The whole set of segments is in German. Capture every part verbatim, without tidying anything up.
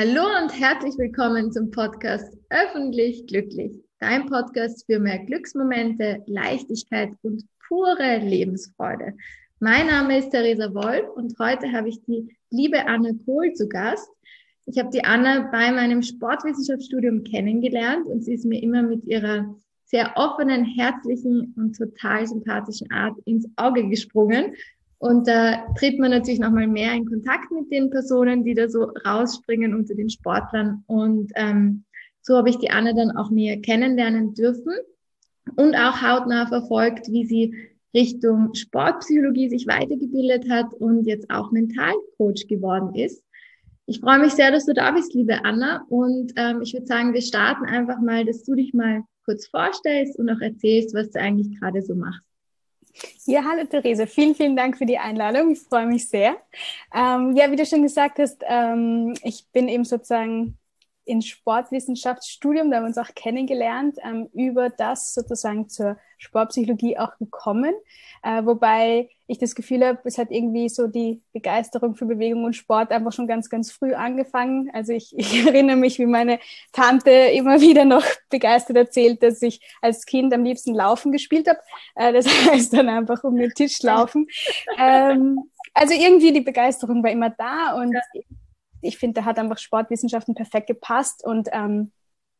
Hallo und herzlich willkommen zum Podcast Öffentlich Glücklich, dein Podcast für mehr Glücksmomente, Leichtigkeit und pure Lebensfreude. Mein Name ist Theresa Wolf und heute habe ich die liebe Anna Kohl zu Gast. Ich habe die Anna bei meinem Sportwissenschaftsstudium kennengelernt und sie ist mir immer mit ihrer sehr offenen, herzlichen und total sympathischen Art ins Auge gesprungen. Und da tritt man natürlich nochmal mehr in Kontakt mit den Personen, die da so rausspringen unter den Sportlern. Und ähm, so habe ich die Anne dann auch näher kennenlernen dürfen und auch hautnah verfolgt, wie sie Richtung Sportpsychologie sich weitergebildet hat und jetzt auch Mentalcoach geworden ist. Ich freue mich sehr, dass du da bist, liebe Anna. Und ähm, ich würde sagen, wir starten einfach mal, dass du dich mal kurz vorstellst und auch erzählst, was du eigentlich gerade so machst. Ja, hallo Therese, vielen, vielen Dank für die Einladung. Ich freue mich sehr. Ähm, ja, wie du schon gesagt hast, ähm, ich bin eben sozusagen ins Sportwissenschaftsstudium, da haben wir uns auch kennengelernt, ähm, über das sozusagen zur Sportpsychologie auch gekommen. Äh, wobei ich das Gefühl habe, es hat irgendwie so die Begeisterung für Bewegung und Sport einfach schon ganz, ganz früh angefangen. Also ich, ich erinnere mich, wie meine Tante immer wieder noch begeistert erzählt, dass ich als Kind am liebsten Laufen gespielt habe. Äh, das heißt dann einfach um den Tisch laufen. Ähm, also irgendwie die Begeisterung war immer da und ja. Ich finde, da hat einfach Sportwissenschaften perfekt gepasst und ähm,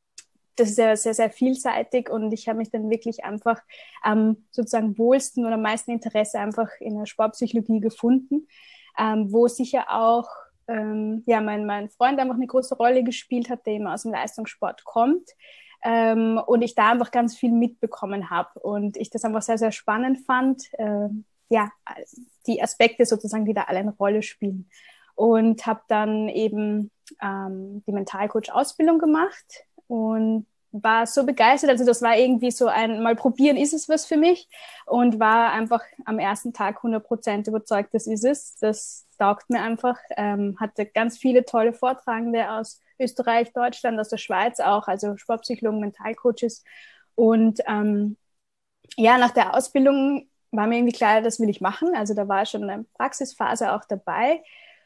das ist ja sehr, sehr vielseitig und ich habe mich dann wirklich einfach am sozusagen wohlsten oder am meisten Interesse einfach in der Sportpsychologie gefunden, ähm, wo sicher auch ähm, ja, mein, mein Freund einfach eine große Rolle gespielt hat, der eben aus dem Leistungssport kommt ähm, und ich da einfach ganz viel mitbekommen habe und ich das einfach sehr, sehr spannend fand, äh, ja, die Aspekte sozusagen, die da alle eine Rolle spielen. Und habe dann eben ähm, die Mentalcoach-Ausbildung gemacht und war so begeistert. Also das war irgendwie so ein, mal probieren, ist es was für mich? Und war einfach am ersten Tag hundert Prozent überzeugt, das ist es. Das taugt mir einfach. Ähm, hatte ganz viele tolle Vortragende aus Österreich, Deutschland, aus der Schweiz auch, also Sportpsychologen, Mentalcoaches. Und ähm, ja, nach der Ausbildung war mir irgendwie klar, das will ich machen. Also da war schon eine Praxisphase auch dabei.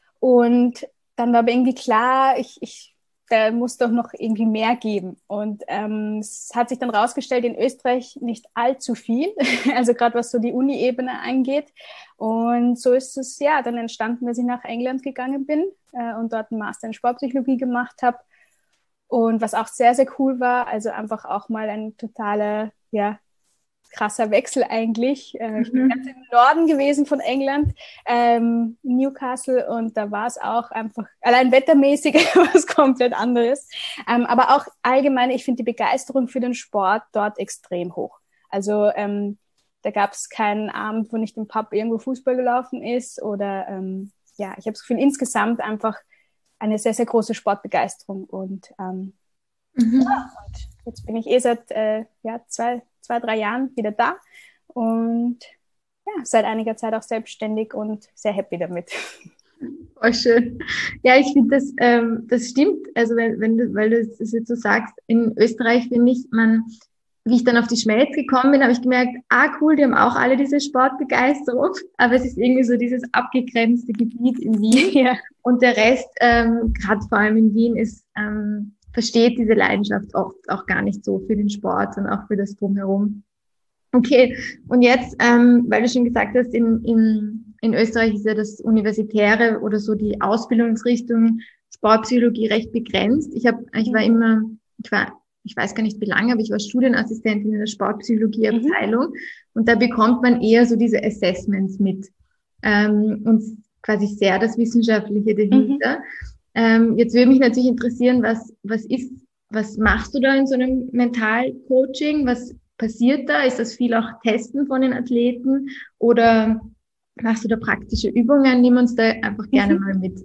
Und dann war aber irgendwie klar, ich, ich, da muss doch noch irgendwie mehr geben. Und ähm, es hat sich dann rausgestellt, in Österreich nicht allzu viel, also gerade was so die Uni-Ebene angeht. Und so ist es ja dann entstanden, dass ich nach England gegangen bin äh, und dort einen Master in Sportpsychologie gemacht habe. Und was auch sehr, sehr cool war, also einfach auch mal ein totaler, ja, krasser Wechsel eigentlich. Äh, ich bin Mhm. ganz im Norden gewesen von England, ähm, Newcastle, und da war es auch einfach allein wettermäßig was komplett anderes. Ähm, aber auch allgemein, ich finde die Begeisterung für den Sport dort extrem hoch. Also ähm, da gab es keinen Abend, wo nicht im Pub irgendwo Fußball gelaufen ist oder ähm, ja, ich habe das Gefühl, insgesamt einfach eine sehr, sehr große Sportbegeisterung und ähm, Mhm. ja, und jetzt bin ich eh seit äh, ja, zwei, zwei, drei Jahren wieder da und ja, seit einiger Zeit auch selbstständig und sehr happy damit. Voll schön. Ja, ich finde das, ähm, das stimmt. Also wenn, wenn du, weil du es jetzt so sagst, in Österreich finde ich, man, wie ich dann auf die Schmelz gekommen bin, habe ich gemerkt, ah cool, die haben auch alle diese Sportbegeisterung, aber es ist irgendwie so dieses abgegrenzte Gebiet in Wien Ja. und der Rest, ähm, gerade vor allem in Wien, ist ähm, versteht diese Leidenschaft oft auch gar nicht so für den Sport und auch für das Drumherum. Okay, und jetzt, ähm, weil du schon gesagt hast, in, in, in Österreich ist ja das Universitäre oder so die Ausbildungsrichtung Sportpsychologie recht begrenzt. Ich habe, ich war Mhm. immer, ich war, ich weiß gar nicht wie lange, aber ich war Studienassistentin in der Mhm. Sportpsychologieabteilung und da bekommt man eher so diese Assessments mit ähm, und quasi sehr das Wissenschaftliche Mhm. dahinter. Ähm, jetzt würde mich natürlich interessieren, was, was ist, was machst du da in so einem Mentalcoaching? Was passiert da? Ist das viel auch Testen von den Athleten oder machst du da praktische Übungen? Nimm uns da einfach gerne Mhm. mal mit.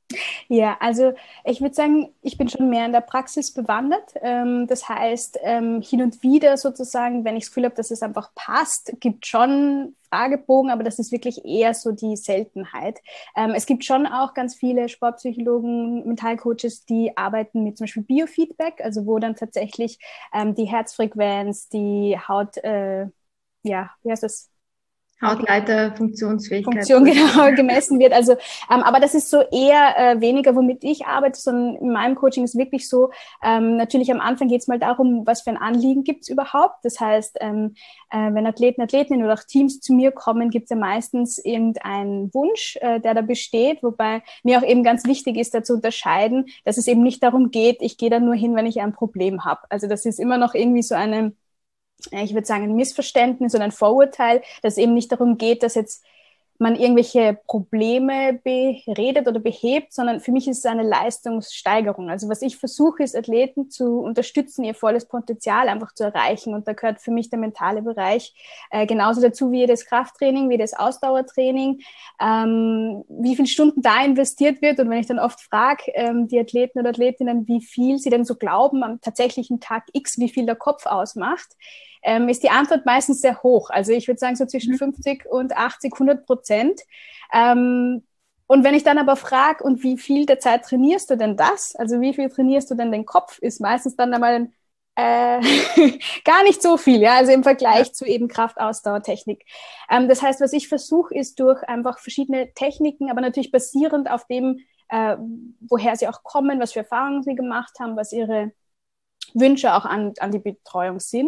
Ja, also ich würde sagen, ich bin schon mehr in der Praxis bewandert. Ähm, das heißt, ähm, hin und wieder sozusagen, wenn ich das Gefühl habe, dass es einfach passt, gibt schon Fragebogen, aber das ist wirklich eher so die Seltenheit. Ähm, es gibt schon auch ganz viele Sportpsychologen, Mentalcoaches, die arbeiten mit zum Beispiel Biofeedback, also wo dann tatsächlich ähm, die Herzfrequenz, die Haut, äh, ja, wie heißt das? Hautleiter, Funktionsfähigkeit. Funktion genau gemessen wird. Also, ähm, aber das ist so eher äh, weniger, womit ich arbeite, sondern in meinem Coaching ist wirklich so, ähm, natürlich am Anfang geht es mal darum, was für ein Anliegen gibt es überhaupt. Das heißt, ähm, äh, wenn Athleten, Athletinnen oder auch Teams zu mir kommen, gibt es ja meistens irgendeinen Wunsch, äh, der da besteht, wobei mir auch eben ganz wichtig ist, da zu unterscheiden, dass es eben nicht darum geht, ich gehe da nur hin, wenn ich ein Problem habe. Also das ist immer noch irgendwie so eine, ich würde sagen, ein Missverständnis oder ein Vorurteil, dass es eben nicht darum geht, dass jetzt man irgendwelche Probleme beredet oder behebt, sondern für mich ist es eine Leistungssteigerung. Also was ich versuche, ist, Athleten zu unterstützen, ihr volles Potenzial einfach zu erreichen. Und da gehört für mich der mentale Bereich äh, genauso dazu wie das Krafttraining, wie das Ausdauertraining, ähm, wie viele Stunden da investiert wird. Und wenn ich dann oft frage, ähm, die Athleten oder Athletinnen, wie viel sie denn so glauben am tatsächlichen Tag X, wie viel der Kopf ausmacht, Ähm, ist die Antwort meistens sehr hoch. Also ich würde sagen so zwischen fünfzig und achtzig, hundert Prozent. Ähm, und wenn ich dann aber frage, und wie viel der Zeit trainierst du denn das? Also wie viel trainierst du denn den Kopf? Ist meistens dann einmal ein, äh, gar nicht so viel, ja, also im Vergleich ja. zu eben Kraftausdauertechnik. Ähm, das heißt, was ich versuche, ist durch einfach verschiedene Techniken, aber natürlich basierend auf dem, äh, woher sie auch kommen, was für Erfahrungen sie gemacht haben, was ihre Wünsche auch an, an die Betreuung sind,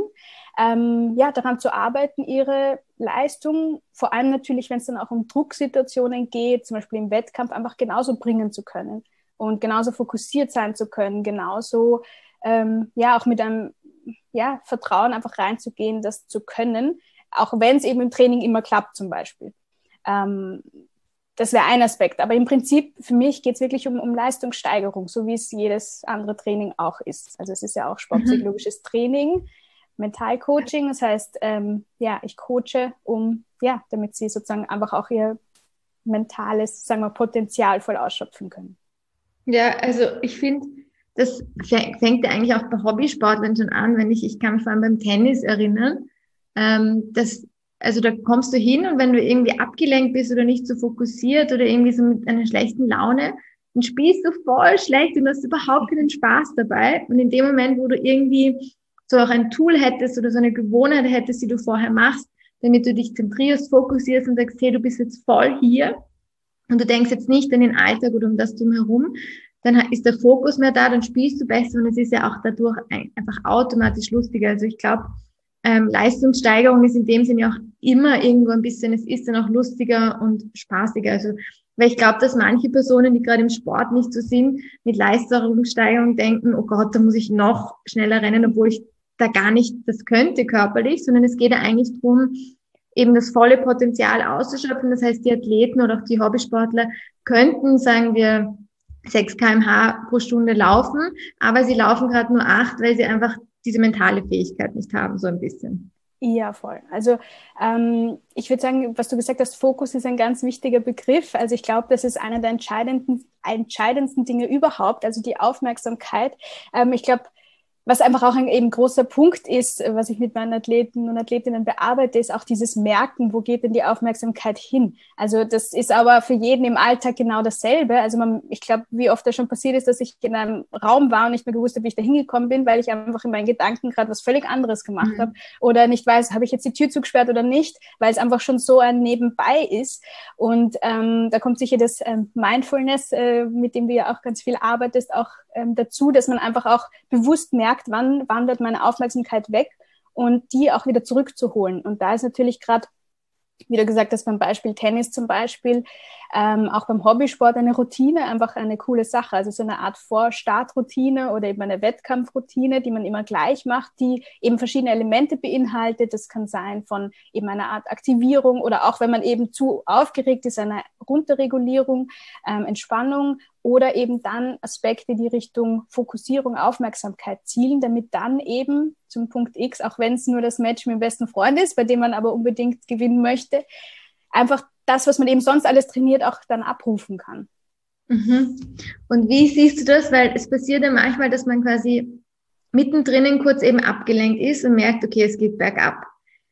ähm, ja, daran zu arbeiten, ihre Leistung, vor allem natürlich, wenn es dann auch um Drucksituationen geht, zum Beispiel im Wettkampf, einfach genauso bringen zu können und genauso fokussiert sein zu können, genauso ähm, ja auch mit einem ja, Vertrauen einfach reinzugehen, das zu können, auch wenn es eben im Training immer klappt zum Beispiel. Ähm, Das wäre ein Aspekt. Aber im Prinzip, für mich geht es wirklich um, um Leistungssteigerung, so wie es jedes andere Training auch ist. Also es ist ja auch sportpsychologisches mhm. Training, Mentalcoaching. Das heißt, ähm, ja, ich coache, um, ja, damit sie sozusagen einfach auch ihr mentales, sagen wir, Potenzial voll ausschöpfen können. Ja, also ich finde, das fängt ja eigentlich auch bei Hobbysportlern schon an, wenn ich, ich kann mich vor allem beim Tennis erinnern, ähm, dass Also da kommst du hin und wenn du irgendwie abgelenkt bist oder nicht so fokussiert oder irgendwie so mit einer schlechten Laune, dann spielst du voll schlecht und hast überhaupt keinen Spaß dabei. Und in dem Moment, wo du irgendwie so auch ein Tool hättest oder so eine Gewohnheit hättest, die du vorher machst, damit du dich zentrierst, fokussierst und sagst, hey, du bist jetzt voll hier und du denkst jetzt nicht an den Alltag oder um das drumherum, dann ist der Fokus mehr da, dann spielst du besser und es ist ja auch dadurch einfach automatisch lustiger. Also ich glaube, Ähm, Leistungssteigerung ist in dem Sinne auch immer irgendwo ein bisschen, es ist dann auch lustiger und spaßiger. Also, weil ich glaube, dass manche Personen, die gerade im Sport nicht so sind, mit Leistungssteigerung denken, oh Gott, da muss ich noch schneller rennen, obwohl ich da gar nicht das könnte körperlich, sondern es geht ja eigentlich darum, eben das volle Potenzial auszuschöpfen. Das heißt, die Athleten oder auch die Hobbysportler könnten, sagen wir, sechs Kilometer pro Stunde pro Stunde laufen, aber sie laufen gerade nur acht, weil sie einfach diese mentale Fähigkeit nicht haben, so ein bisschen. Ja, voll. Also ähm, ich würde sagen, was du gesagt hast, Fokus ist ein ganz wichtiger Begriff. Also ich glaube, das ist einer der entscheidenden, entscheidendsten Dinge überhaupt, also die Aufmerksamkeit. Ähm, ich glaube, was einfach auch ein eben großer Punkt ist, was ich mit meinen Athleten und Athletinnen bearbeite, ist auch dieses Merken, wo geht denn die Aufmerksamkeit hin? Also das ist aber für jeden im Alltag genau dasselbe. Also man, ich glaube, wie oft das schon passiert ist, dass ich in einem Raum war und nicht mehr gewusst habe, wie ich da hingekommen bin, weil ich einfach in meinen Gedanken gerade was völlig anderes gemacht mhm. habe oder nicht weiß, habe ich jetzt die Tür zugesperrt oder nicht, weil es einfach schon so ein Nebenbei ist. Und ähm, da kommt sicher das ähm, Mindfulness, äh, mit dem du ja auch ganz viel arbeitest, auch ähm, dazu, dass man einfach auch bewusst merkt, wann wandert meine Aufmerksamkeit weg und die auch wieder zurückzuholen. Und da ist natürlich gerade, wie du gesagt hast, beim Beispiel Tennis zum Beispiel, ähm, auch beim Hobbysport eine Routine einfach eine coole Sache. Also so eine Art Vor-Start-Routine oder eben eine Wettkampfroutine, die man immer gleich macht, die eben verschiedene Elemente beinhaltet. Das kann sein von eben einer Art Aktivierung oder auch, wenn man eben zu aufgeregt ist, eine Runterregulierung, ähm, Entspannung oder eben dann Aspekte, die Richtung Fokussierung, Aufmerksamkeit zielen, damit dann eben zum Punkt X, auch wenn es nur das Match mit dem besten Freund ist, bei dem man aber unbedingt gewinnen möchte, einfach das, was man eben sonst alles trainiert, auch dann abrufen kann. Mhm. Und wie siehst du das? Weil es passiert ja manchmal, dass man quasi mittendrin kurz eben abgelenkt ist und merkt, okay, es geht bergab.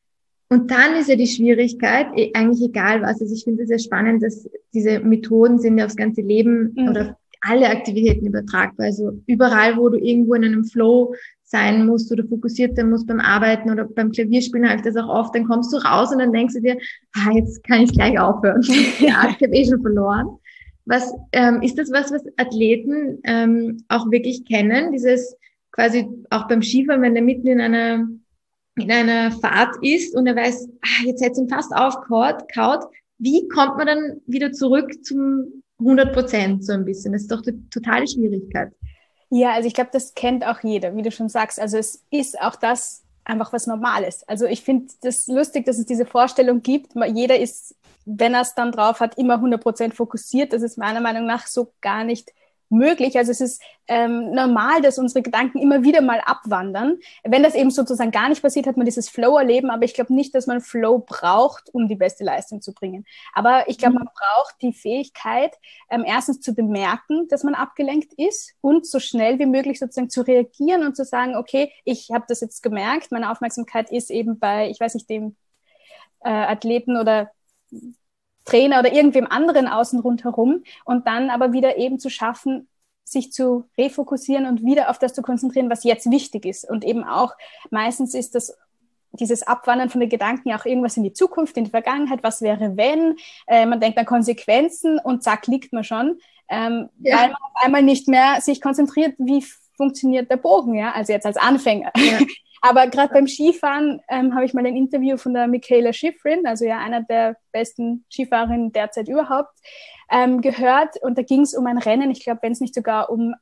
Und dann ist ja die Schwierigkeit, eigentlich egal was, also ich finde es sehr spannend, dass diese Methoden sind ja aufs ganze Leben mhm. oder alle Aktivitäten übertragbar. Also überall, wo du irgendwo in einem Flow sein musst oder fokussiert sein musst beim Arbeiten oder beim Klavierspielen, habe ich das auch oft, dann kommst du raus und dann denkst du dir, ah, jetzt kann ich gleich aufhören. Ja, ich habe eh schon verloren. Was ähm, ist das was, was Athleten ähm, auch wirklich kennen? Dieses quasi auch beim Skifahren, wenn der mitten in einer in einer Fahrt ist und er weiß, ah, jetzt hätte es ihn fast aufgehaut, kaut. Wie kommt man dann wieder zurück zum hundert Prozent so ein bisschen? Das ist doch die totale Schwierigkeit. Ja, also ich glaube, das kennt auch jeder, wie du schon sagst. Also es ist auch das einfach was Normales. Also ich finde das lustig, dass es diese Vorstellung gibt. Jeder ist, wenn er es dann drauf hat, immer hundert Prozent fokussiert. Das ist meiner Meinung nach so gar nicht möglich. Also es ist ähm, normal, dass unsere Gedanken immer wieder mal abwandern. Wenn das eben sozusagen gar nicht passiert, hat man dieses Flow-Erleben, aber ich glaube nicht, dass man Flow braucht, um die beste Leistung zu bringen. Aber ich glaube, man braucht die Fähigkeit, ähm, erstens zu bemerken, dass man abgelenkt ist und so schnell wie möglich sozusagen zu reagieren und zu sagen, okay, ich habe das jetzt gemerkt, meine Aufmerksamkeit ist eben bei, ich weiß nicht, dem äh, Athleten oder Trainer oder irgendwem anderen außen rundherum und dann aber wieder eben zu schaffen, sich zu refokussieren und wieder auf das zu konzentrieren, was jetzt wichtig ist. Und eben auch meistens ist das dieses Abwandern von den Gedanken ja auch irgendwas in die Zukunft, in die Vergangenheit, was wäre, wenn, äh, man denkt an Konsequenzen und zack, liegt man schon, ähm, ja. weil man auf einmal nicht mehr sich konzentriert, wie funktioniert der Bogen, ja, also jetzt als Anfänger. Ja. Aber gerade beim Skifahren ähm, habe ich mal ein Interview von der Michaela Schifrin, also ja einer der besten Skifahrerinnen derzeit überhaupt, ähm, gehört. Und da ging es um ein Rennen, ich glaube, wenn es nicht sogar um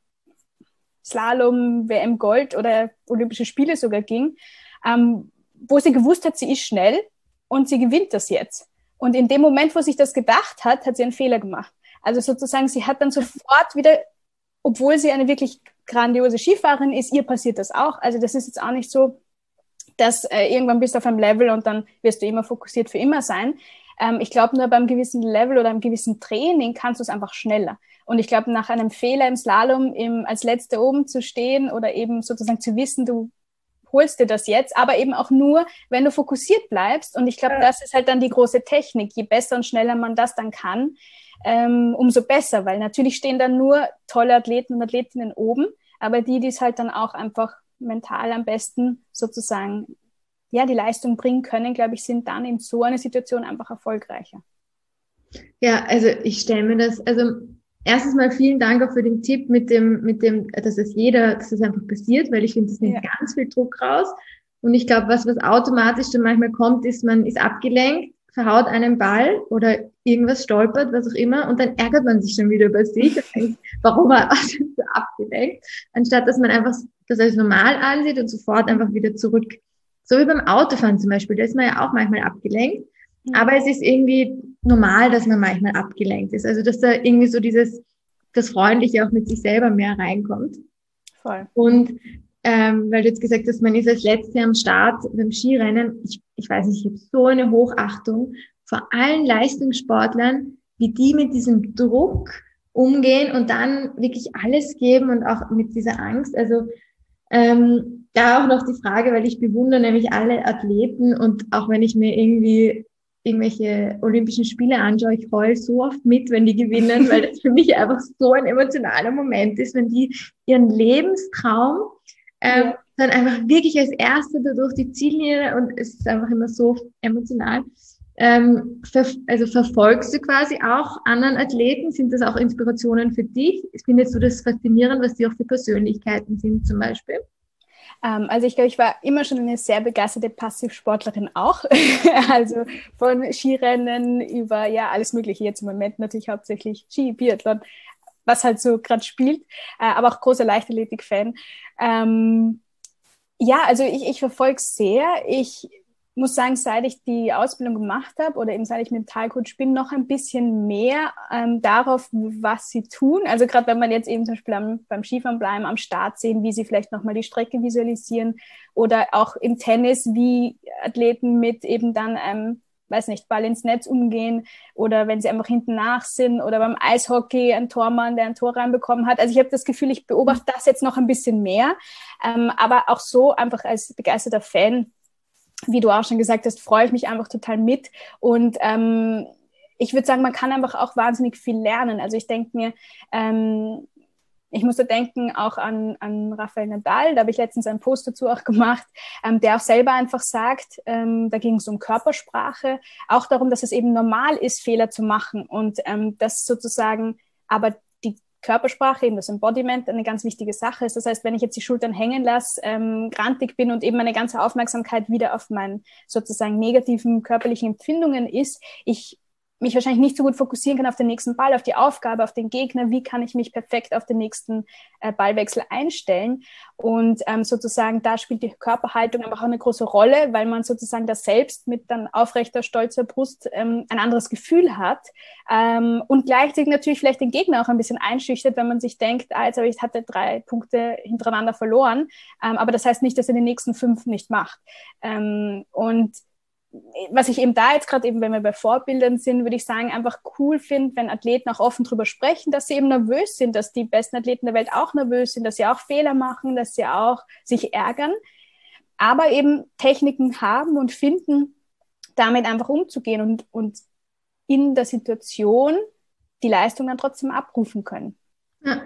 Slalom, W M Gold oder Olympische Spiele sogar ging, ähm, wo sie gewusst hat, sie ist schnell und sie gewinnt das jetzt. Und in dem Moment, wo sich das gedacht hat, hat sie einen Fehler gemacht. Also sozusagen, sie hat dann sofort wieder, obwohl sie eine wirklich grandiose Skifahrerin ist, ihr passiert das auch. Also das ist jetzt auch nicht so, dass äh, irgendwann bist du auf einem Level und dann wirst du immer fokussiert für immer sein. Ähm, ich glaube, nur beim gewissen Level oder einem gewissen Training kannst du es einfach schneller. Und ich glaube, nach einem Fehler im Slalom im, als Letzte oben zu stehen oder eben sozusagen zu wissen, du holst dir das jetzt, aber eben auch nur, wenn du fokussiert bleibst. Und ich glaube, ja. das ist halt dann die große Technik. Je besser und schneller man das dann kann, ähm, umso besser, weil natürlich stehen dann nur tolle Athleten und Athletinnen oben, aber die, die es halt dann auch einfach mental am besten sozusagen, ja, die Leistung bringen können, glaube ich, sind dann in so einer Situation einfach erfolgreicher. Ja, also ich stelle mir das, also erstens mal vielen Dank auch für den Tipp mit dem, mit dem, dass es jeder, dass es einfach passiert, weil ich finde, das nimmt ja. ganz viel Druck raus. Und ich glaube, was, was automatisch dann manchmal kommt, ist, man ist abgelenkt, verhaut einen Ball oder irgendwas stolpert, was auch immer, und dann ärgert man sich schon wieder über sich und denkt, warum war ich so abgelenkt, anstatt dass man einfach das als normal ansieht und sofort einfach wieder zurück. So wie beim Autofahren zum Beispiel, da ist man ja auch manchmal abgelenkt, aber es ist irgendwie normal, dass man manchmal abgelenkt ist. Also, dass da irgendwie so dieses, das Freundliche auch mit sich selber mehr reinkommt. Voll. Und ähm, weil du jetzt gesagt hast, man ist als Letzte am Start beim Skirennen. Ich, ich weiß nicht, ich habe so eine Hochachtung vor allen Leistungssportlern, wie die mit diesem Druck umgehen und dann wirklich alles geben und auch mit dieser Angst. Also ähm, da auch noch die Frage, weil ich bewundere nämlich alle Athleten und auch wenn ich mir irgendwie irgendwelche Olympischen Spiele anschaue, ich heule so oft mit, wenn die gewinnen, weil das für mich einfach so ein emotionaler Moment ist, wenn die ihren Lebenstraum ähm, ja. dann einfach wirklich als Erste da durch die Ziellinie, und es ist einfach immer so emotional. Ähm, ver also verfolgst du quasi auch anderen Athleten? Sind das auch Inspirationen für dich? Findest du das faszinierend, was die auch für Persönlichkeiten sind zum Beispiel? Also ich glaube, ich war immer schon eine sehr begeisterte Passivsportlerin auch. Also von Skirennen über ja alles Mögliche. Jetzt im Moment natürlich hauptsächlich Ski, Biathlon, was halt so gerade spielt. Aber auch großer Leichtathletik-Fan. Ähm, ja, also ich, ich verfolge es sehr. Ich muss sagen, seit ich die Ausbildung gemacht habe oder eben seit ich Mentalcoach bin, noch ein bisschen mehr ähm, darauf, was sie tun. Also gerade wenn man jetzt eben zum Beispiel am, beim Skifahren bleiben, am Start sehen, wie sie vielleicht nochmal die Strecke visualisieren oder auch im Tennis, wie Athleten mit eben dann, ähm, weiß nicht, Ball ins Netz umgehen oder wenn sie einfach hinten nach sind oder beim Eishockey ein Tormann, der ein Tor reinbekommen hat. Also ich habe das Gefühl, ich beobachte das jetzt noch ein bisschen mehr, ähm, aber auch so einfach als begeisterter Fan, wie du auch schon gesagt hast, freue ich mich einfach total mit. Und ähm, ich würde sagen, man kann einfach auch wahnsinnig viel lernen. Also ich denke mir, ähm, ich musste denken auch an, an Rafael Nadal, da habe ich letztens einen Post dazu auch gemacht, ähm, der auch selber einfach sagt, ähm, da ging es um Körpersprache, auch darum, dass es eben normal ist, Fehler zu machen und ähm, dass sozusagen aber die Körpersprache, eben das Embodiment, eine ganz wichtige Sache ist. Das heißt, wenn ich jetzt die Schultern hängen lasse, ähm, grantig bin und eben meine ganze Aufmerksamkeit wieder auf meinen sozusagen negativen körperlichen Empfindungen ist, ich mich wahrscheinlich nicht so gut fokussieren kann auf den nächsten Ball, auf die Aufgabe, auf den Gegner, wie kann ich mich perfekt auf den nächsten äh, Ballwechsel einstellen. Und ähm, sozusagen da spielt die Körperhaltung aber auch eine große Rolle, weil man sozusagen das selbst mit dann aufrechter, stolzer Brust ähm, ein anderes Gefühl hat ähm, und gleichzeitig natürlich vielleicht den Gegner auch ein bisschen einschüchtert, wenn man sich denkt, ah, jetzt habe ich hatte drei Punkte hintereinander verloren, ähm, aber das heißt nicht, dass er die nächsten fünf nicht macht. Ähm, und was ich eben da jetzt gerade eben, wenn wir bei Vorbildern sind, würde ich sagen, einfach cool finde, wenn Athleten auch offen drüber sprechen, dass sie eben nervös sind, dass die besten Athleten der Welt auch nervös sind, dass sie auch Fehler machen, dass sie auch sich ärgern, aber eben Techniken haben und finden, damit einfach umzugehen und, und in der Situation die Leistung dann trotzdem abrufen können. Ja.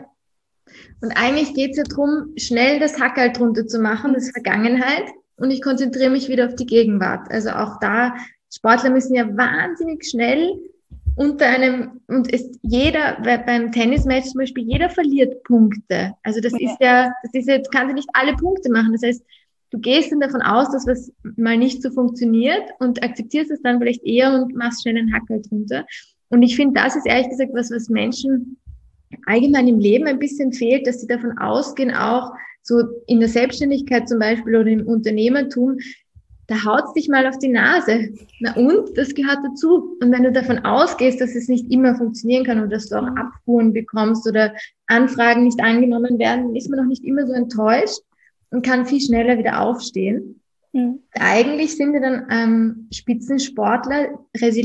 Und eigentlich geht es ja darum, schnell das Hackerl drunter zu machen, das ist Vergangenheit. Und ich konzentriere mich wieder auf die Gegenwart. Also auch da, Sportler müssen ja wahnsinnig schnell unter einem, und ist jeder, beim Tennismatch zum Beispiel, jeder verliert Punkte. Also das okay. ist ja, das ist ja, du kannst ja nicht alle Punkte machen. Das heißt, du gehst dann davon aus, dass was mal nicht so funktioniert und akzeptierst es dann vielleicht eher und machst schnell einen Hackerl drunter. Und ich finde, das ist ehrlich gesagt was, was Menschen allgemein im Leben ein bisschen fehlt, dass sie davon ausgehen, auch so in der Selbstständigkeit zum Beispiel oder im Unternehmertum, da haut's dich mal auf die Nase. Na und? Das gehört dazu. Und wenn du davon ausgehst, dass es nicht immer funktionieren kann und dass du auch Abfuhren bekommst oder Anfragen nicht angenommen werden, dann ist man noch nicht immer so enttäuscht und kann viel schneller wieder aufstehen. Mhm. Eigentlich sind ja dann ähm, Spitzensportler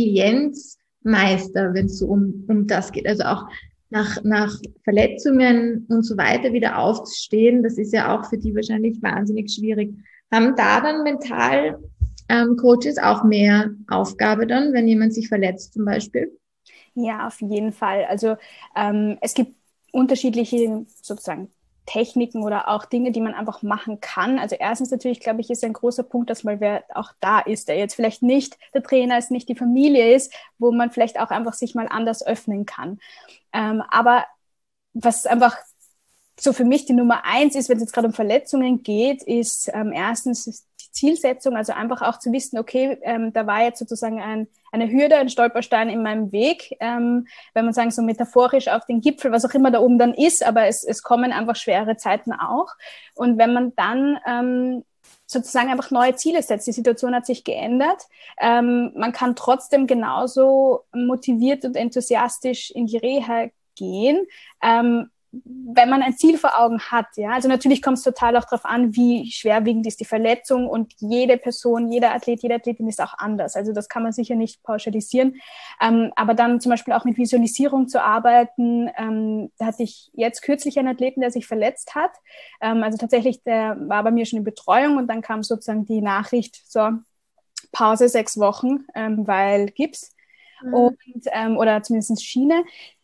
Resilienzmeister, wenn es so um, um das geht. Also auch nach, nach Verletzungen und so weiter wieder aufzustehen, das ist ja auch für die wahrscheinlich wahnsinnig schwierig. Haben da dann mental ähm, Coaches auch mehr Aufgabe dann, wenn jemand sich verletzt zum Beispiel? Ja, auf jeden Fall. Also ähm, es gibt unterschiedliche sozusagen Techniken oder auch Dinge, die man einfach machen kann. Also erstens natürlich, glaube ich, ist ein großer Punkt, dass mal wer auch da ist, der jetzt vielleicht nicht der Trainer ist, nicht die Familie ist, wo man vielleicht auch einfach sich mal anders öffnen kann. Ähm, aber was einfach so für mich die Nummer eins ist, wenn es jetzt gerade um Verletzungen geht, ist ähm, erstens ist die Zielsetzung, also einfach auch zu wissen, okay, ähm, da war jetzt sozusagen ein, eine Hürde, ein Stolperstein in meinem Weg, ähm, wenn man sagen so metaphorisch auf den Gipfel, was auch immer da oben dann ist, aber es, es kommen einfach schwere Zeiten auch. Und wenn man dann ähm, sozusagen einfach neue Ziele setzt, die Situation hat sich geändert, ähm, man kann trotzdem genauso motiviert und enthusiastisch in die Reha gehen, ähm, wenn man ein Ziel vor Augen hat, ja, also natürlich kommt es total auch darauf an, wie schwerwiegend ist die Verletzung und jede Person, jeder Athlet, jede Athletin ist auch anders, also das kann man sicher nicht pauschalisieren, ähm, aber dann zum Beispiel auch mit Visualisierung zu arbeiten, ähm, da hatte ich jetzt kürzlich einen Athleten, der sich verletzt hat, ähm, also tatsächlich, der war bei mir schon in Betreuung und dann kam sozusagen die Nachricht, so, Pause sechs Wochen, ähm, weil Gips mhm. und, ähm, oder zumindest Schiene.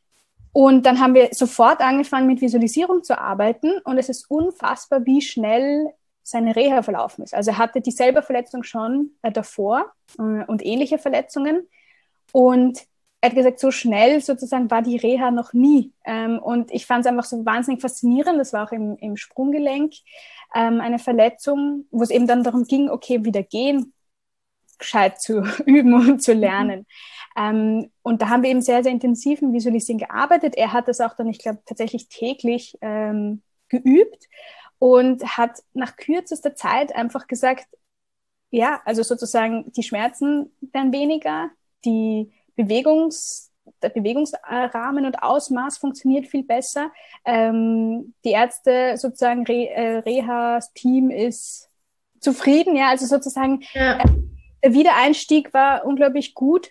Und dann haben wir sofort angefangen, mit Visualisierung zu arbeiten. Und es ist unfassbar, wie schnell seine Reha verlaufen ist. Also er hatte dieselbe Verletzung schon äh, davor äh, und ähnliche Verletzungen. Und er hat gesagt, so schnell sozusagen war die Reha noch nie. Ähm, und ich fand es einfach so wahnsinnig faszinierend. Das war auch im, im Sprunggelenk ähm, eine Verletzung, wo es eben dann darum ging, okay, wieder gehen, gescheit zu üben und zu lernen. Mhm. Ähm, und da haben wir eben sehr, sehr intensiv im Visualisieren gearbeitet. Er hat das auch dann, ich glaube, tatsächlich täglich ähm, geübt und hat nach kürzester Zeit einfach gesagt, ja, also sozusagen die Schmerzen werden weniger, die Bewegungs, der Bewegungsrahmen und Ausmaß funktioniert viel besser. Ähm, die Ärzte, sozusagen Re, äh, Reha-Team ist zufrieden, ja, also sozusagen ja. äh, der Wiedereinstieg war unglaublich gut.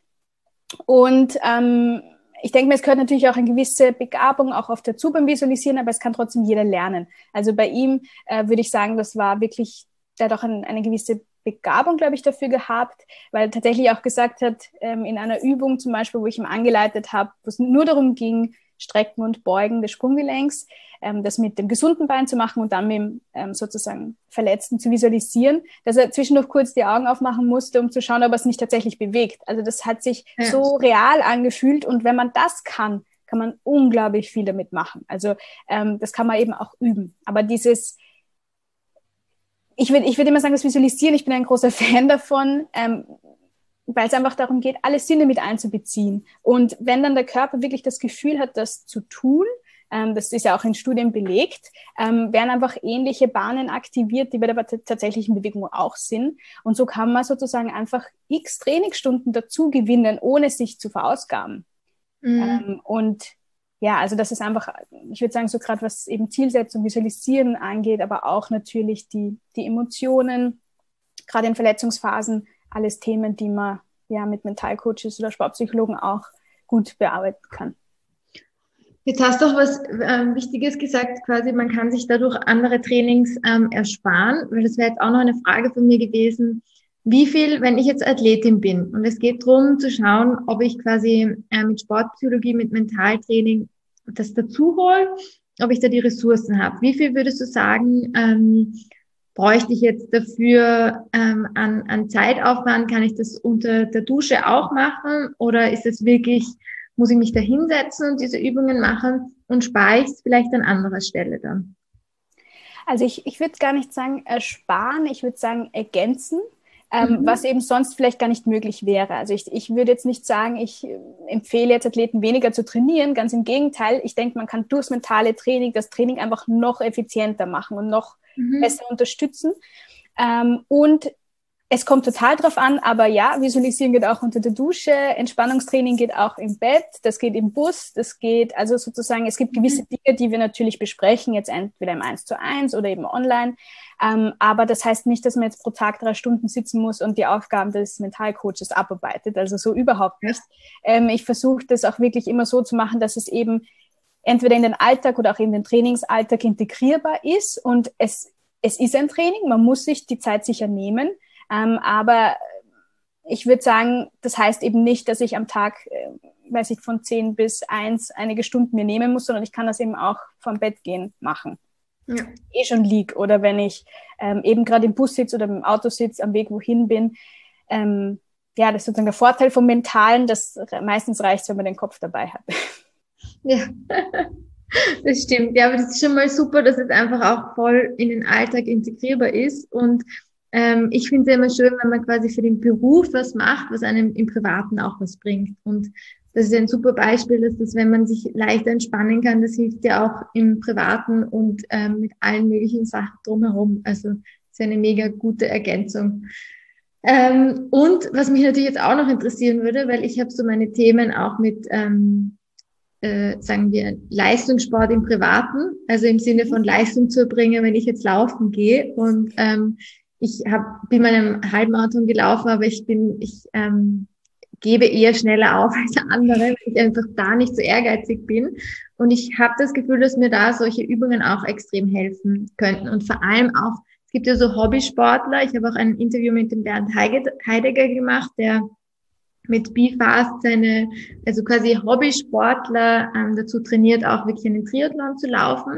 Und ähm, ich denke mir, es gehört natürlich auch eine gewisse Begabung auch oft dazu beim Visualisieren, aber es kann trotzdem jeder lernen. Also bei ihm äh, würde ich sagen, das war wirklich, der hat auch ein, eine gewisse Begabung, glaube ich, dafür gehabt, weil er tatsächlich auch gesagt hat, ähm, in einer Übung zum Beispiel, wo ich ihm angeleitet habe, wo es nur darum ging, Strecken und Beugen des Sprunggelenks, ähm, das mit dem gesunden Bein zu machen und dann mit dem ähm, sozusagen Verletzten zu visualisieren, dass er zwischendurch kurz die Augen aufmachen musste, um zu schauen, ob er es nicht tatsächlich bewegt. Also das hat sich ja. so real angefühlt und wenn man das kann, kann man unglaublich viel damit machen. Also ähm, das kann man eben auch üben. Aber dieses Ich würde ich würd immer sagen, das Visualisieren, ich bin ein großer Fan davon, ähm, weil es einfach darum geht, alle Sinne mit einzubeziehen. Und wenn dann der Körper wirklich das Gefühl hat, das zu tun, ähm, das ist ja auch in Studien belegt, ähm, werden einfach ähnliche Bahnen aktiviert, die bei der t- tatsächlichen Bewegung auch sind. Und so kann man sozusagen einfach x Trainingsstunden dazu gewinnen, ohne sich zu verausgaben. Mhm. Ähm, und ja, also das ist einfach, ich würde sagen, so gerade was eben Zielsetzung, Visualisieren angeht, aber auch natürlich die, die Emotionen, gerade in Verletzungsphasen, alles Themen, die man ja mit Mentalcoaches oder Sportpsychologen auch gut bearbeiten kann. Jetzt hast du auch was ähm, Wichtiges gesagt, quasi man kann sich dadurch andere Trainings ähm, ersparen, weil das wäre jetzt auch noch eine Frage von mir gewesen, wie viel, wenn ich jetzt Athletin bin und es geht darum zu schauen, ob ich quasi äh, mit Sportpsychologie, mit Mentaltraining das dazu hole, ob ich da die Ressourcen habe. Wie viel würdest du sagen, ähm, bräuchte ich jetzt dafür ähm, an, an Zeitaufwand? Kann ich das unter der Dusche auch machen? Oder ist es wirklich, muss ich mich da hinsetzen und diese Übungen machen und spare ich es vielleicht an anderer Stelle dann? Also ich, ich würde gar nicht sagen ersparen, ich würde sagen ergänzen. Ähm, mhm. Was eben sonst vielleicht gar nicht möglich wäre. Also ich, ich würde jetzt nicht sagen, ich empfehle jetzt Athleten weniger zu trainieren, ganz im Gegenteil. Ich denke, man kann durchs mentale Training das Training einfach noch effizienter machen und noch mhm. besser unterstützen. Ähm, und es kommt total drauf an, aber ja, Visualisieren geht auch unter der Dusche, Entspannungstraining geht auch im Bett, das geht im Bus, das geht, also sozusagen, es gibt gewisse Dinge, die wir natürlich besprechen, jetzt entweder im eins zu eins oder eben online, ähm, aber das heißt nicht, dass man jetzt pro Tag drei Stunden sitzen muss und die Aufgaben des Mentalcoaches abarbeitet, also so überhaupt nicht. Ähm, ich versuche das auch wirklich immer so zu machen, dass es eben entweder in den Alltag oder auch in den Trainingsalltag integrierbar ist und es, es ist ein Training, man muss sich die Zeit sicher nehmen. Ähm, aber ich würde sagen, das heißt eben nicht, dass ich am Tag, äh, weiß ich, von zehn bis eins einige Stunden mir nehmen muss, sondern ich kann das eben auch vom Bett gehen machen. Ja. Eh schon lieg oder wenn ich ähm, eben gerade im Bus sitze oder im Auto sitze, am Weg wohin bin. Ähm, ja, das ist sozusagen der Vorteil vom Mentalen, dass meistens reicht, wenn man den Kopf dabei hat. Ja, das stimmt. Ja, aber das ist schon mal super, dass es einfach auch voll in den Alltag integrierbar ist und Ähm, ich finde es immer schön, wenn man quasi für den Beruf was macht, was einem im Privaten auch was bringt. Und das ist ein super Beispiel, dass das, wenn man sich leichter entspannen kann, das hilft ja auch im Privaten und ähm, mit allen möglichen Sachen drumherum. Also das ist eine mega gute Ergänzung. Ähm, und was mich natürlich jetzt auch noch interessieren würde, weil ich habe so meine Themen auch mit, ähm, äh, sagen wir, Leistungssport im Privaten, also im Sinne von Leistung zu erbringen, wenn ich jetzt laufen gehe und ähm, ich hab, bin mal einen Halbmarathon gelaufen, aber ich bin, ich ähm, gebe eher schneller auf als andere, weil ich einfach da nicht so ehrgeizig bin. Und ich habe das Gefühl, dass mir da solche Übungen auch extrem helfen könnten. Und vor allem auch, es gibt ja so Hobbysportler. Ich habe auch ein Interview mit dem Bernd Heidegger gemacht, der mit BeFast seine, also quasi Hobbysportler ähm, dazu trainiert, auch wirklich einen Triathlon zu laufen.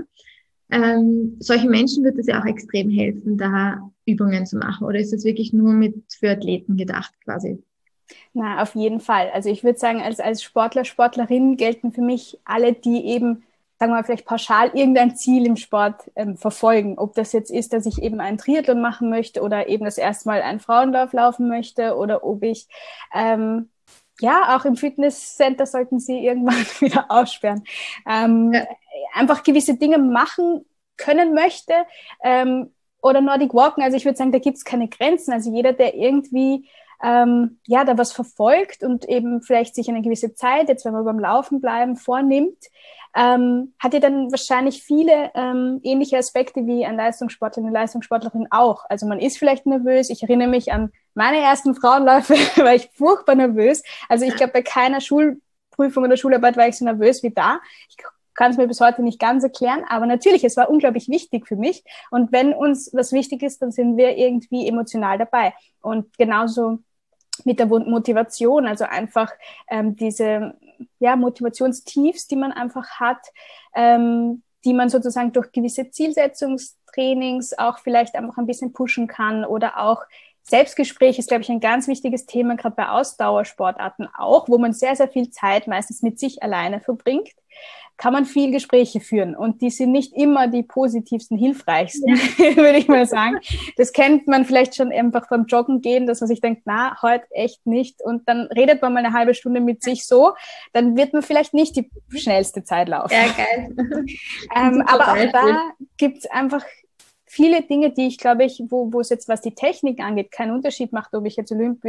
Ähm, solchen Menschen wird es ja auch extrem helfen, da Übungen zu machen. Oder ist das wirklich nur mit für Athleten gedacht quasi? Na, auf jeden Fall. Also ich würde sagen, als, als Sportler, Sportlerin gelten für mich alle, die eben, sagen wir mal, vielleicht pauschal irgendein Ziel im Sport ähm, verfolgen. Ob das jetzt ist, dass ich eben einen Triathlon machen möchte oder eben das erste Mal einen Frauenlauf laufen möchte oder ob ich ähm, ja, auch im Fitnesscenter sollten sie irgendwann wieder aussperren. Ähm, ja. Einfach gewisse Dinge machen können möchte ähm, oder Nordic Walken. Also ich würde sagen, da gibt es keine Grenzen. Also jeder, der irgendwie ähm, ja da was verfolgt und eben vielleicht sich eine gewisse Zeit, jetzt wenn wir beim Laufen bleiben, vornimmt, ähm, hat ja dann wahrscheinlich viele ähm, ähnliche Aspekte wie ein Leistungssportler, eine Leistungssportlerin auch. Also man ist vielleicht nervös. Ich erinnere mich an meine ersten Frauenläufe, war ich furchtbar nervös. Also ich glaube, bei keiner Schulprüfung oder Schularbeit war ich so nervös wie da. Ich kann es mir bis heute nicht ganz erklären, aber natürlich, es war unglaublich wichtig für mich. Und wenn uns was wichtig ist, dann sind wir irgendwie emotional dabei. Und genauso mit der Motivation, also einfach ähm, diese ja, Motivationstiefs, die man einfach hat, ähm, die man sozusagen durch gewisse Zielsetzungstrainings auch vielleicht einfach ein bisschen pushen kann, oder auch Selbstgespräch ist, glaube ich, ein ganz wichtiges Thema, gerade bei Ausdauersportarten auch, wo man sehr, sehr viel Zeit meistens mit sich alleine verbringt, kann man viel Gespräche führen. Und die sind nicht immer die positivsten, hilfreichsten, ja. würde ich mal sagen. Das kennt man vielleicht schon einfach beim Joggen gehen, dass man sich denkt, na, heute echt nicht. Und dann redet man mal eine halbe Stunde mit sich so, dann wird man vielleicht nicht die schnellste Zeit laufen. Ja, geil. ähm, aber auch da gibt es einfach viele Dinge, die ich, glaube ich, wo, wo es jetzt, was die Technik angeht, keinen Unterschied macht, ob ich jetzt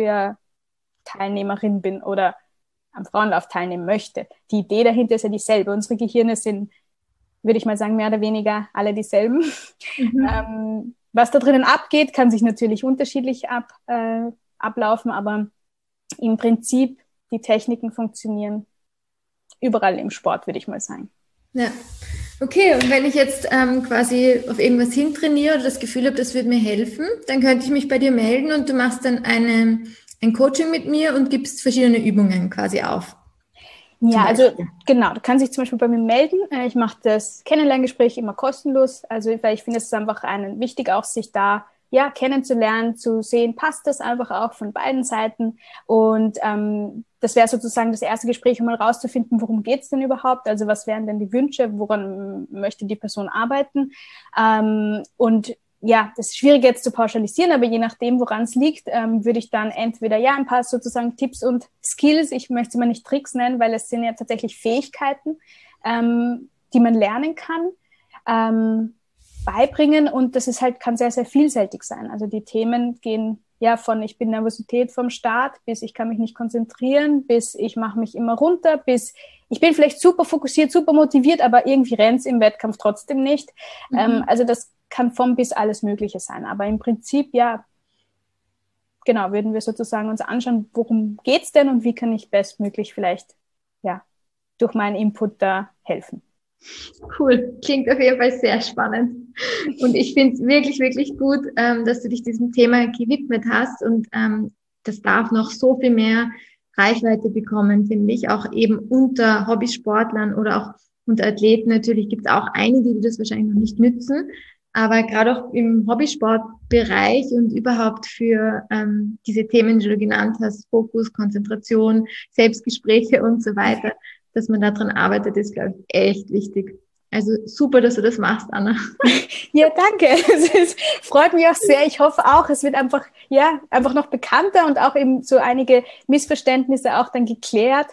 Olympiateilnehmerin bin oder am Frauenlauf teilnehmen möchte. Die Idee dahinter ist ja dieselbe. Unsere Gehirne sind, würde ich mal sagen, mehr oder weniger alle dieselben. Mhm. Ähm, was da drinnen abgeht, kann sich natürlich unterschiedlich ab, äh, ablaufen, aber im Prinzip die Techniken funktionieren überall im Sport, würde ich mal sagen. Ja, okay. Und wenn ich jetzt ähm, quasi auf irgendwas hintrainiere oder das Gefühl habe, das wird mir helfen, dann könnte ich mich bei dir melden und du machst dann eine ein Coaching mit mir und gibst verschiedene Übungen quasi auf. Ja, also genau, du kannst dich zum Beispiel bei mir melden. Ich mache das Kennenlerngespräch immer kostenlos, also weil ich finde, es ist einfach einen, wichtig auch, sich da ja kennenzulernen, zu sehen, passt das einfach auch von beiden Seiten, und ähm, das wäre sozusagen das erste Gespräch, um mal rauszufinden, worum geht's denn überhaupt, also was wären denn die Wünsche, woran möchte die Person arbeiten, ähm, und ja, das ist schwierig jetzt zu pauschalisieren, aber je nachdem, woran es liegt, ähm, würde ich dann entweder ja ein paar sozusagen Tipps und Skills, ich möchte sie mal nicht Tricks nennen, weil es sind ja tatsächlich Fähigkeiten, ähm, die man lernen kann, ähm, beibringen, und das ist halt, kann sehr, sehr vielseitig sein. Also die Themen gehen ja von ich bin Nervosität vom Start, bis ich kann mich nicht konzentrieren, bis ich mache mich immer runter, bis ich bin vielleicht super fokussiert, super motiviert, aber irgendwie rennt's im Wettkampf trotzdem nicht. Mhm. Ähm, also das kann vom bis alles Mögliche sein. Aber im Prinzip, ja, genau, würden wir sozusagen uns anschauen, worum geht's denn und wie kann ich bestmöglich vielleicht, ja, durch meinen Input da helfen. Cool, klingt auf jeden Fall sehr spannend. Und ich finde es wirklich, wirklich gut, ähm, dass du dich diesem Thema gewidmet hast, und ähm, das darf noch so viel mehr Reichweite bekommen, finde ich, auch eben unter Hobbysportlern oder auch unter Athleten. Natürlich gibt es auch einige, die das wahrscheinlich noch nicht nützen, aber gerade auch im Hobbysportbereich und überhaupt für ähm, diese Themen, die du genannt hast, Fokus, Konzentration, Selbstgespräche und so weiter, dass man daran arbeitet, ist, glaube ich, echt wichtig. Also super, dass du das machst, Anna. Ja, danke. Es freut mich auch sehr. Ich hoffe auch, es wird einfach, ja, einfach noch bekannter und auch eben so einige Missverständnisse auch dann geklärt.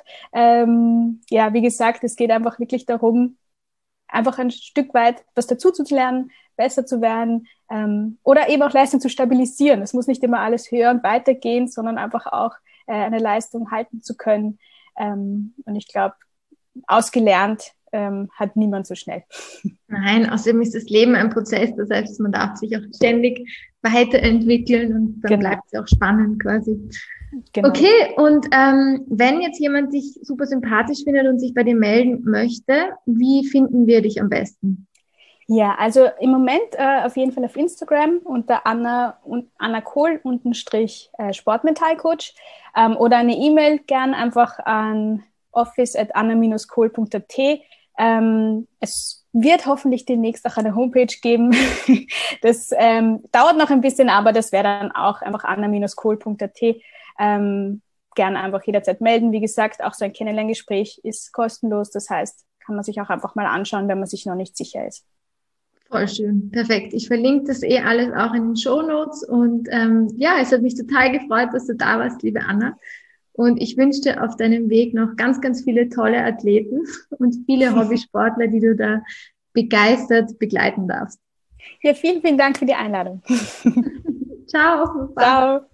Ähm, ja, wie gesagt, es geht einfach wirklich darum, einfach ein Stück weit was dazu zu lernen, besser zu werden, ähm, oder eben auch Leistung zu stabilisieren. Es muss nicht immer alles höher und weitergehen, sondern einfach auch äh, eine Leistung halten zu können. Ähm, und ich glaube, ausgelernt ähm, hat niemand so schnell. Nein, außerdem ist das Leben ein Prozess. Das heißt, man darf sich auch ständig weiterentwickeln, und dann genau. bleibt es auch spannend quasi. Genau. Okay, und ähm, wenn jetzt jemand dich super sympathisch findet und sich bei dir melden möchte, wie finden wir dich am besten? Ja, also im Moment äh, auf jeden Fall auf Instagram unter Anna und Anna Kohl unterstrich äh, Sportmentalcoach, ähm, oder eine E-Mail gern einfach an office at anna dash kohl punkt a t. Ähm, es wird hoffentlich demnächst auch eine Homepage geben. Das ähm, dauert noch ein bisschen, aber das wäre dann auch einfach anna dash kohl punkt a t. Ähm, gerne einfach jederzeit melden. Wie gesagt, auch so ein Kennenlerngespräch ist kostenlos. Das heißt, kann man sich auch einfach mal anschauen, wenn man sich noch nicht sicher ist. Voll schön, perfekt. Ich verlinke das eh alles auch in den Shownotes, und ähm, ja, es hat mich total gefreut, dass du da warst, liebe Anna. Und ich wünsche dir auf deinem Weg noch ganz, ganz viele tolle Athleten und viele Hobbysportler, die du da begeistert begleiten darfst. Ja, vielen, vielen Dank für die Einladung. Ciao. Ciao.